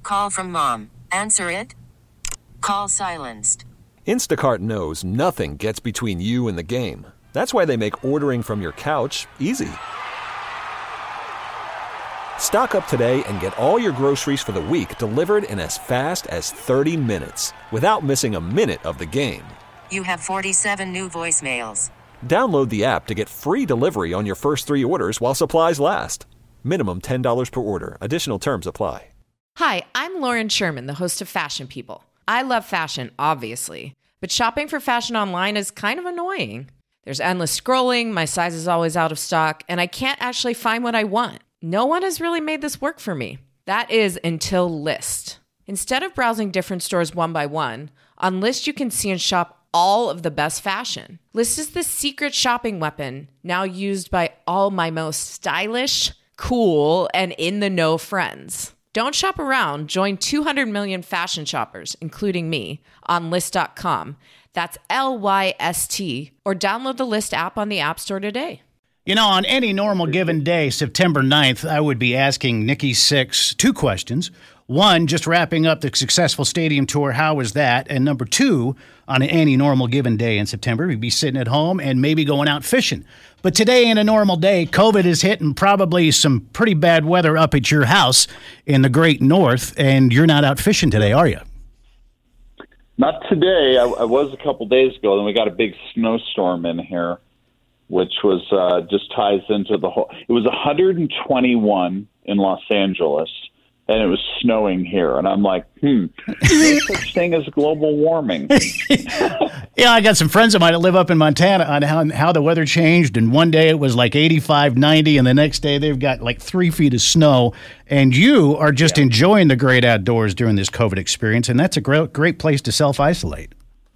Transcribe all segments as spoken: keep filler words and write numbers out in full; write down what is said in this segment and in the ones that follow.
Call from mom. Answer it. Call silenced. Instacart knows nothing gets between you and the game. That's why they make ordering from your couch easy. Stock up today and get all your groceries for the week delivered in as fast as thirty minutes without missing a minute of the game. You have forty-seven new voicemails. Download the app to get free delivery on your first three orders while supplies last. Minimum ten dollars per order. Additional terms apply. Hi, I'm Lauren Sherman, the host of Fashion People. I love fashion, obviously, but shopping for fashion online is kind of annoying. There's endless scrolling, my size is always out of stock, and I can't actually find what I want. No one has really made this work for me. That is until Lyst. Instead of browsing different stores one by one, on Lyst you can see and shop all of the best fashion. Lyst is the secret shopping weapon now used by all my most stylish, cool, and in-the-know friends. Don't shop around. Join two hundred million fashion shoppers, including me, on Lyst dot com. That's L Y S T, or download the Lyst app on the App Store today. You know, on any normal given day, September ninth, I would be asking Nikki Sixx two questions. One, just wrapping up the successful stadium tour, how was that? And number two, on any normal given day in September, we'd be sitting at home and maybe going out fishing. But today, in a normal day, COVID is hitting probably some pretty bad weather up at your house in the great north, and you're not out fishing today, are you? Not today. I, I was a couple days ago, then we got a big snowstorm in here, which was uh, just ties into the whole. It was one hundred twenty-one in Los Angeles, and it was snowing here. And I'm like, hmm, no such thing as global warming. Yeah, I got some friends of mine that live up in Montana on how, how the weather changed. And one day it was like eighty-five, ninety, and the next day they've got like three feet of snow. And you are just yeah. enjoying the great outdoors during this COVID experience, and that's a great, great place to self-isolate.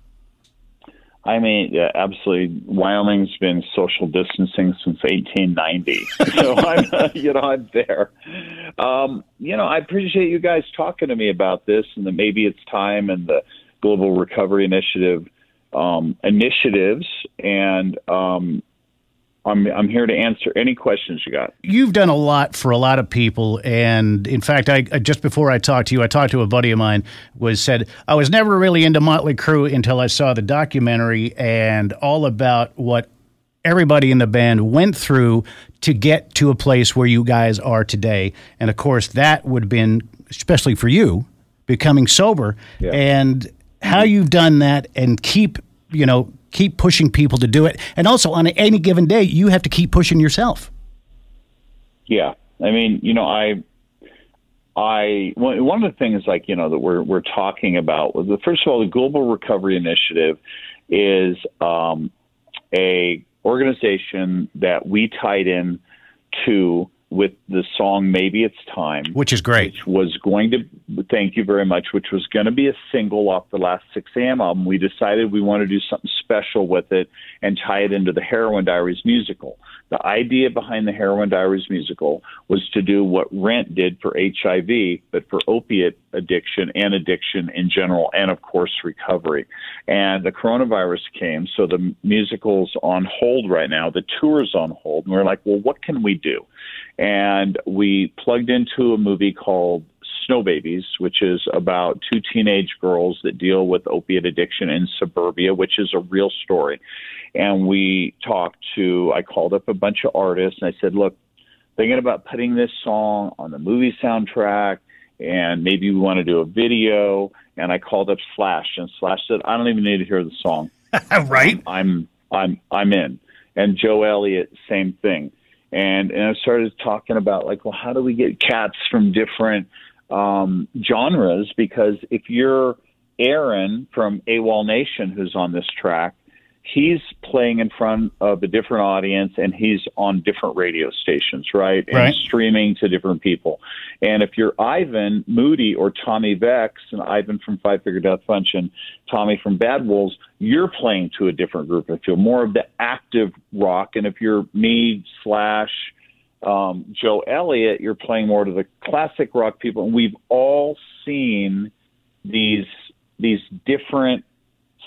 I mean, yeah, absolutely. Wyoming's been social distancing since eighteen ninety, so I'm, uh, you know, I'm there. Um, you know, I appreciate you guys talking to me about this, and that maybe it's time and the Global Recovery Initiative um, initiatives, and um, I'm I'm here to answer any questions you got. You've done a lot for a lot of people, and in fact, I, I just before I talked to you, I talked to a buddy of mine. Was said I was never really into Motley Crue until I saw the documentary and all about what everybody in the band went through to get to a place where you guys are today. And of course, that would have been, especially for you, becoming sober, yeah. and how you've done that and keep, you know. keep pushing people to do it. And also on any given day, you have to keep pushing yourself. Yeah. I mean, you know, I, I, one of the things like, you know, that we're, we're talking about was the, first of all, the Global Recovery Initiative is um, a organization that we tied in to with the song Maybe It's Time. Which is great. Which was going to, thank you very much, which was going to be a single off the last six a.m. album. We decided we want to do something special with it and tie it into the Heroin Diaries musical. The idea behind the Heroin Diaries musical was to do what Rent did for H I V, but for opiate addiction and addiction in general, and of course recovery. And the coronavirus came, so the musical's on hold right now. The tour's on hold. And we're like, well, what can we do? And we plugged into a movie called Snow Babies, which is about two teenage girls that deal with opiate addiction in suburbia, which is a real story. And we talked to, I called up a bunch of artists and I said, look, thinking about putting this song on the movie soundtrack, and maybe we want to do a video. And I called up Slash, and Slash said, I don't even need to hear the song. Right. I'm, I'm, I'm in. And Joe Elliott, same thing. And, and I started talking about, like, well, how do we get cats from different um, genres? Because if you're Aaron from AWOL Nation, who's on this track, he's playing in front of a different audience, and he's on different radio stations, right? And right. streaming to different people. And if you're Ivan Moody or Tommy Vex, and Ivan from Five Finger Death Punch and Tommy from Bad Wolves, you're playing to a different group. If you're more of the active rock, and if you're me slash um, Joe Elliott, you're playing more to the classic rock people. And we've all seen these these different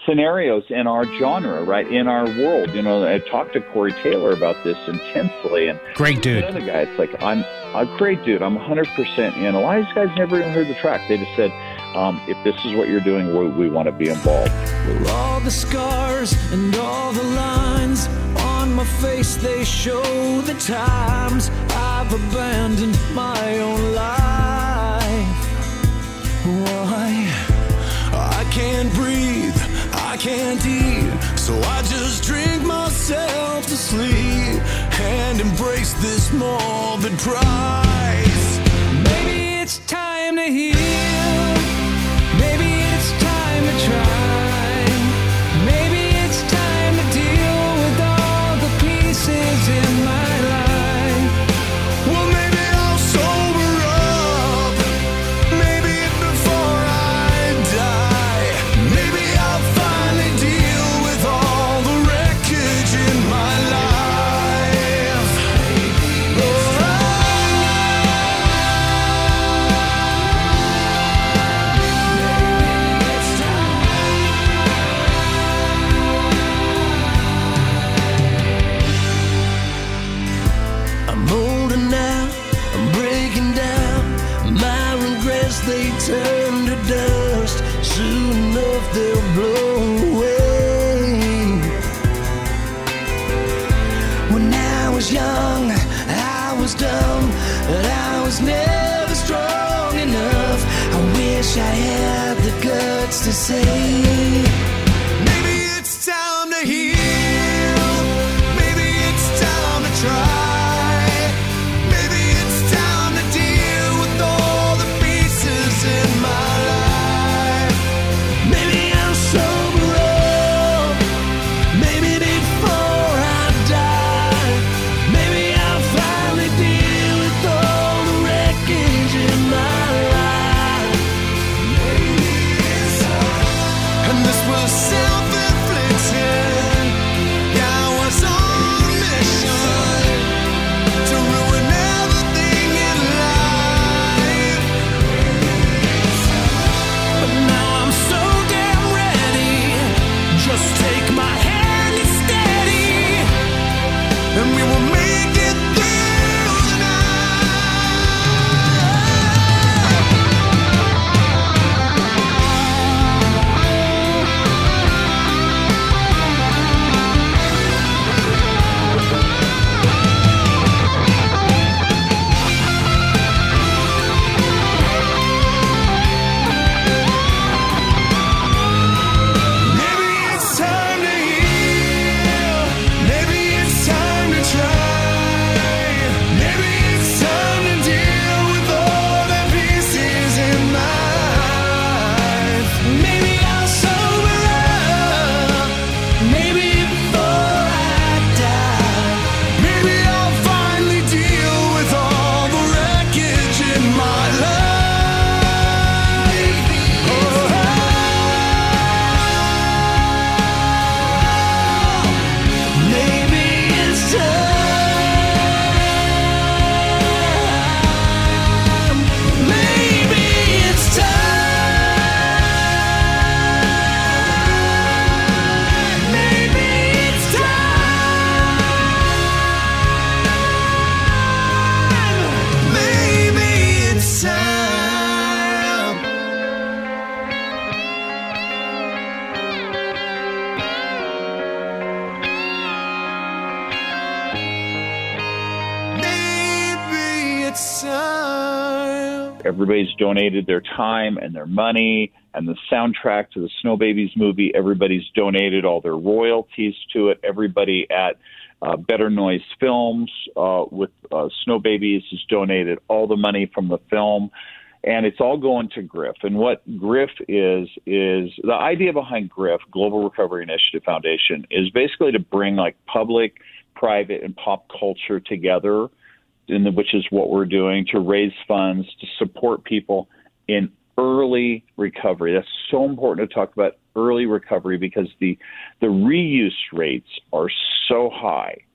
scenarios in our genre, right, in our world. You know, I talked to Corey Taylor about this intensely, and great dude. Another guy, it's like, I'm a great dude. I'm one hundred percent in. A lot of these guys never even heard the track. They just said, um, if this is what you're doing, we, we want to be involved. Well, all the scars and all the lines on my face, they show the times I've abandoned my own life. Why? I can't breathe, I can't eat, so I just drink myself to sleep and embrace this morbid price. Maybe it's time to heal, maybe it's time to try, maybe it's time to deal with all the pieces in my life. Well, maybe I'll sober up, maybe before I die, maybe I'll finally deal with all the wreckage in my life. Oh, maybe it's time. I'm older now, I'm breaking down. My regrets, they turn to dust. Soon enough, they'll blow away. When I was young, I was dumb, but I was never strong enough. I wish I had the guts to say, maybe it's time to heal, maybe it's time to try, maybe it's time to deal with all the pieces in my life. Maybe I'll sober up, maybe before I die, maybe I'll finally deal with all the wreckage in my life. Maybe it's time. And this was self-inflicted. Yeah, I was on a mission to ruin everything in life. But now I'm so damn ready. Just take my hand, it's steady, and we will make it through the night. Maybe it's time to heal, maybe it's time to try, maybe it's time to deal with all the pieces in my life. Maybe I'll sober up, maybe before I die, maybe I'll finally deal with all the wreckage in my life. Maybe it's time. Maybe it's time. Maybe it's time. Maybe it's time. Maybe it's time. Everybody's donated their time and their money and the soundtrack to the Snow Babies movie. Everybody's donated all their royalties to it. Everybody at uh, Better Noise Films uh, with uh, Snow Babies has donated all the money from the film. And it's all going to GRIF. And what GRIF is, is the idea behind GRIF, Global Recovery Initiative Foundation, is basically to bring like public, private, and pop culture together, in the, which is what we're doing, to raise funds to support people in early recovery. That's so important to talk about early recovery because the the reuse rates are so high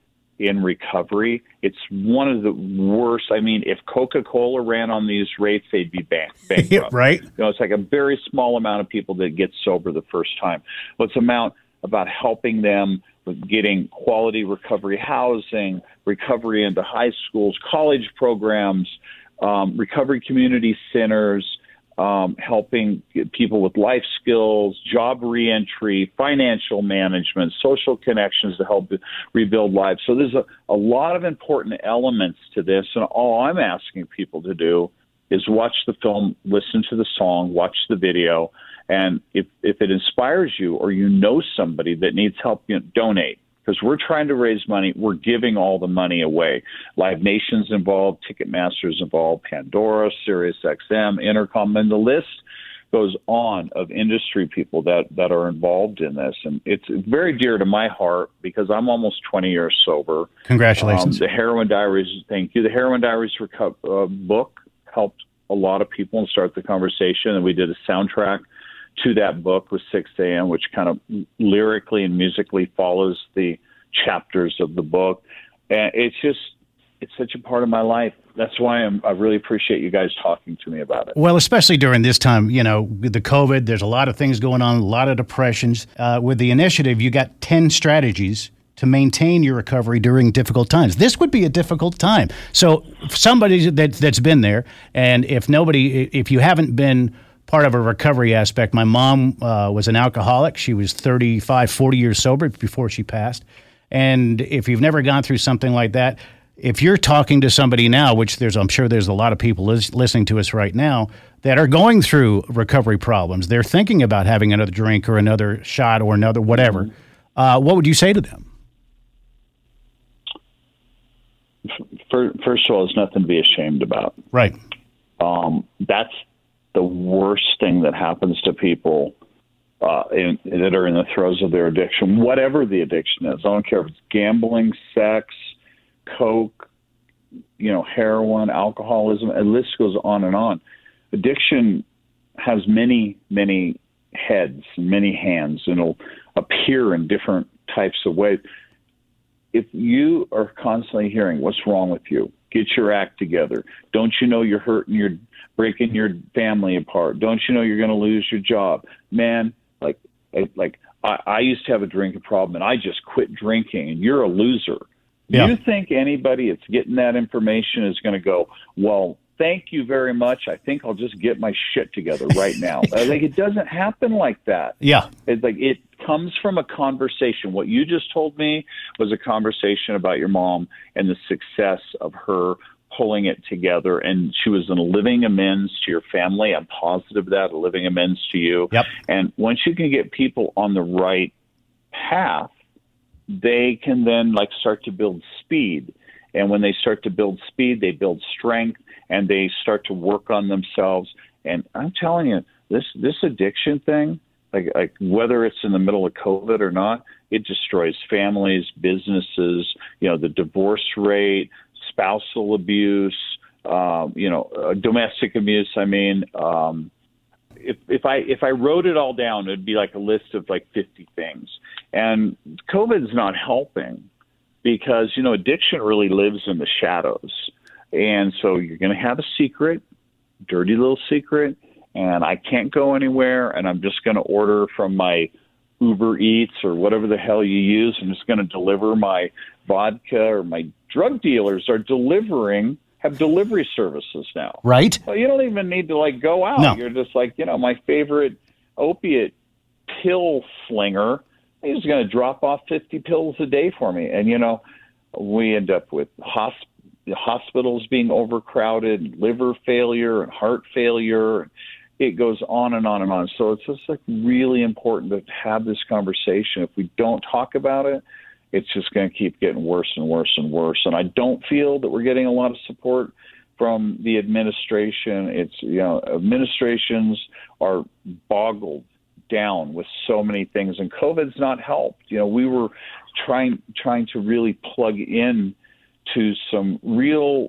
in recovery. It's one of the worst. I mean, if Coca-Cola ran on these rates, they'd be bank- bankrupt. Right. You know, it's like a very small amount of people that get sober the first time. Well, it's amount about helping them with getting quality recovery housing, recovery into high schools, college programs, um, recovery community centers, um, helping people with life skills, job reentry, financial management, social connections to help rebuild lives. So there's a, a lot of important elements to this, and all I'm asking people to do is watch the film, listen to the song, watch the video, and if, if it inspires you or you know somebody that needs help, you know, donate. Because we're trying to raise money. We're giving all the money away. Live Nation's involved, Ticketmaster's involved, Pandora, Sirius X M, Intercom, and the list goes on of industry people that, that are involved in this. And it's very dear to my heart because I'm almost twenty years sober. Congratulations. Um, the Heroin Diaries, thank you. The Heroin Diaries reco- uh, book helped a lot of people and start the conversation. And we did a soundtrack to that book with six a.m., which kind of lyrically and musically follows the chapters of the book. And it's just, it's such a part of my life. That's why I'm, I really appreciate you guys talking to me about it. Well, especially during this time, you know, with the COVID, there's a lot of things going on, a lot of depressions. Uh, with the initiative, you got ten strategies to maintain your recovery during difficult times. This would be a difficult time. So somebody that, that's been there, and if nobody, if you haven't been part of a recovery aspect. My mom uh, was an alcoholic. She was thirty-five, forty years sober before she passed. And if you've never gone through something like that, if you're talking to somebody now, which there's, I'm sure there's a lot of people lis- listening to us right now that are going through recovery problems. They're thinking about having another drink or another shot or another whatever. Uh, what would you say to them? First of all, it's nothing to be ashamed about. Right. Um, that's the worst thing that happens to people uh, in, that are in the throes of their addiction, whatever the addiction is. I don't care if it's gambling, sex, coke, you know, heroin, alcoholism, and the list goes on and on. Addiction has many, many heads, many hands, and it'll appear in different types of ways. If you are constantly hearing, what's wrong with you? Get your act together. Don't you know you're hurting, you're breaking your family apart? Don't you know you're going to lose your job? Man, like, like I, I used to have a drinking problem, and I just quit drinking, and you're a loser. Yeah. You think anybody that's getting that information is going to go, well, thank you very much. I think I'll just get my shit together right now. Like, it doesn't happen like that. Yeah. It's like it comes from a conversation. What you just told me was a conversation about your mom and the success of her pulling it together. And she was in a living amends to your family. I'm positive of that, a living amends to you. Yep. And once you can get people on the right path, they can then like start to build speed. And when they start to build speed, they build strength and they start to work on themselves. And I'm telling you, this, this addiction thing, like, like whether it's in the middle of COVID or not, it destroys families, businesses, you know, the divorce rate, spousal abuse, um, you know, uh, domestic abuse. I mean, um, if, if I if I wrote it all down, it'd be like a list of like fifty things. And COVID's not helping because, you know, addiction really lives in the shadows. And so you're going to have a secret, dirty little secret, and I can't go anywhere, and I'm just going to order from my Uber Eats or whatever the hell you use. I'm just going to deliver my vodka, or my drug dealers are delivering, have delivery services now. Right. Well, you don't even need to, like, go out. No. You're just like, you know, my favorite opiate pill slinger, he's going to drop off fifty pills a day for me. And, you know, we end up with hosp- hospitals being overcrowded, liver failure and heart failure. It goes on and on and on. So it's just like really important to have this conversation. If we don't talk about it, it's just going to keep getting worse and worse and worse. And I don't feel that we're getting a lot of support from the administration. It's, you know, administrations are boggled down with so many things, and COVID's not helped. You know, we were trying trying to really plug in to some real,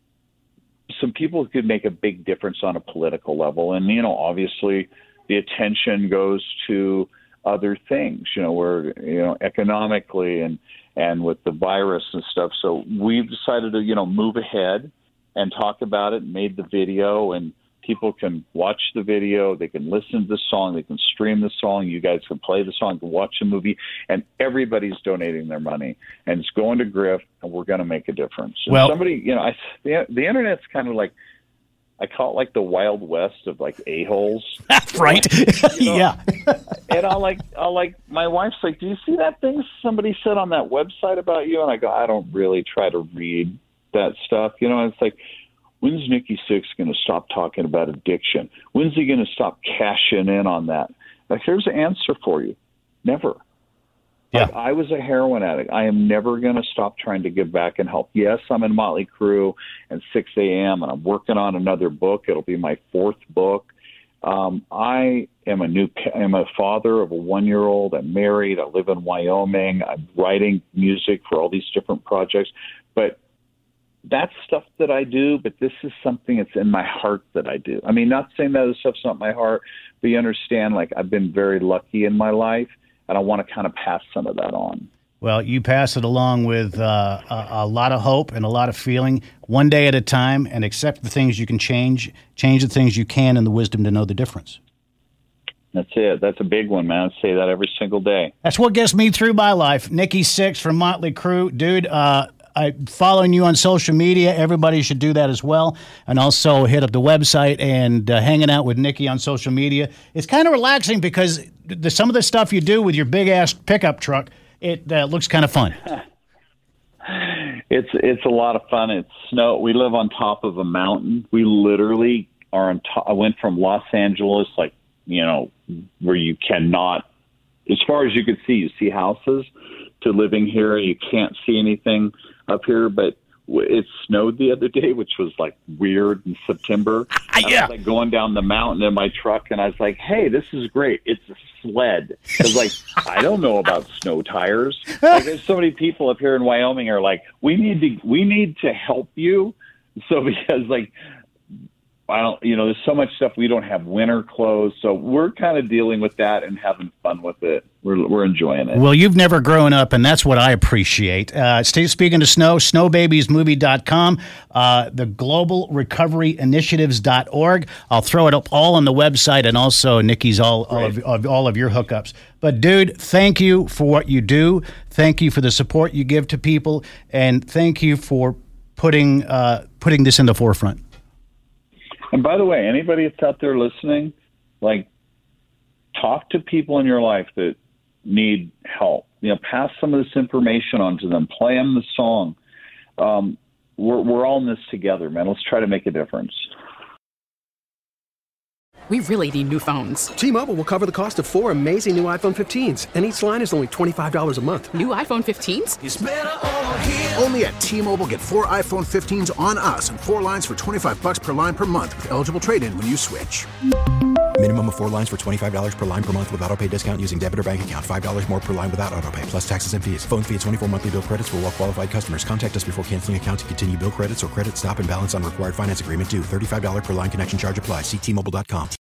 some people who could make a big difference on a political level. And, you know, obviously the attention goes to other things, you know, where, you know, economically and, and with the virus and stuff. So we've decided to, you know, move ahead and talk about it, made the video, and people can watch the video, they can listen to the song, they can stream the song, you guys can play the song, can watch the movie, and everybody's donating their money. And it's going to Griff, and we're going to make a difference. And well, somebody, you know, I, the, the Internet's kind of like, I call it like the Wild West of like a-holes. Right. You know? Yeah. And I'll like, I'll like, my wife's like, do you see that thing somebody said on that website about you? And I go, I don't really try to read that stuff. You know, and it's like, when's Nikki Sixx going to stop talking about addiction? When's he going to stop cashing in on that? Like, here's the answer for you. Never. Yeah. Like, I was a heroin addict. I am never going to stop trying to give back and help. Yes, I'm in Motley Crue and six a.m., and I'm working on another book. It'll be my fourth book. Um, I am a new, I'm a father of a one-year-old. I'm married. I live in Wyoming. I'm writing music for all these different projects. But that's stuff that I do, but this is something that's in my heart that I do. I mean, not saying that other stuff's not my heart, but you understand, like, I've been very lucky in my life, and I want to kind of pass some of that on. Well, you pass it along with uh, a, a lot of hope and a lot of feeling, one day at a time, and accept the things you can change, change the things you can, and the wisdom to know the difference. That's it. That's a big one, man. I say that every single day. That's what gets me through my life. Nikki Sixx from Motley Crue. Dude, uh, I, following you on social media, everybody should do that as well. And also hit up the website and uh, hanging out with Nikki on social media. It's kind of relaxing because the, some of the stuff you do with your big-ass pickup truck, it uh, looks kind of fun. It's it's a lot of fun. It's snow. We live on top of a mountain. We literally are on top. I went from Los Angeles, like, you know, where you cannot, as far as you could see, you see houses, to living here. You can't see anything up here, but it snowed the other day, which was like weird in September. Yeah. I was like going down the mountain in my truck, and I was like, hey, this is great. It's a sled. Because, like, I don't know about snow tires. Like, there's so many people up here in Wyoming are like, we need to, we need to help you. So because, like, I don't, you know, there's so much stuff. We don't have winter clothes, so we're kind of dealing with that and having fun with it. We're we're enjoying it. Well, you've never grown up, and that's what I appreciate. Uh, stay, speaking of snow, snow babies movie dot com, uh, the global recovery initiatives dot org. I'll throw it up all on the website, and also Nikki's all all of, of all of your hookups. But dude, thank you for what you do. Thank you for the support you give to people, and thank you for putting uh, putting this in the forefront. And by the way, anybody that's out there listening, like, talk to people in your life that need help. You know, pass some of this information on to them. Play them the song. Um, we're we're all in this together, man. Let's try to make a difference. We really need new phones. T-Mobile will cover the cost of four amazing new iPhone fifteens, and each line is only twenty-five dollars a month. New iPhone fifteens? It's better over here. Only at T-Mobile, get four iPhone fifteens on us and four lines for twenty-five bucks per line per month with eligible trade-in when you switch. Minimum of four lines for twenty-five dollars per line per month with autopay discount using debit or bank account. five dollars more per line without autopay, plus taxes and fees. Phone fee at twenty-four monthly bill credits for well-qualified customers. Contact us before canceling account to continue bill credits or credit stop and balance on required finance agreement due. thirty-five dollars per line connection charge applies. See T Mobile dot com.